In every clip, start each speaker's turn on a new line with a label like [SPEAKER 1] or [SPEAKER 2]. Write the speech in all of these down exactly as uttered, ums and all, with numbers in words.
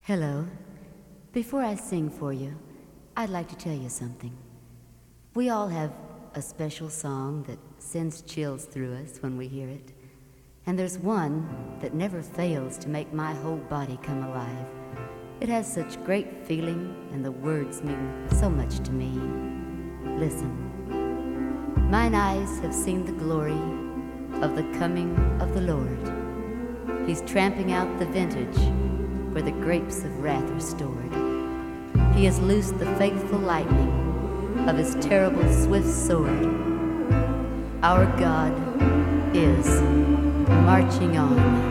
[SPEAKER 1] Hello. Before I sing for you, I'd like to tell you something. We all have a special song that sends chills through us when we hear it. And there's one that never fails to make my whole body come alive. It has such great feeling, and the words mean so much to me. Listen. Mine eyes have seen the glory of the coming of the Lord. He's tramping out the vintage where the grapes of wrath are stored. He has loosed the faithful lightning of his terrible swift sword. Our God is marching on.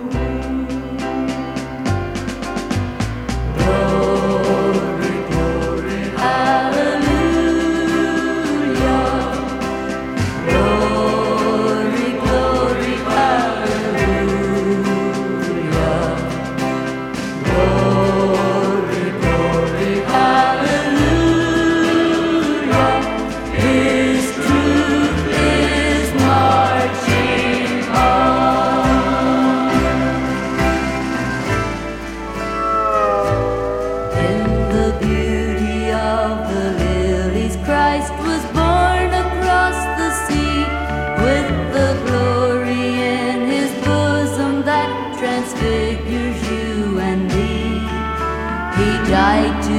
[SPEAKER 1] Christ was born across the sea, with the glory in his bosom that transfigures you and me. He died to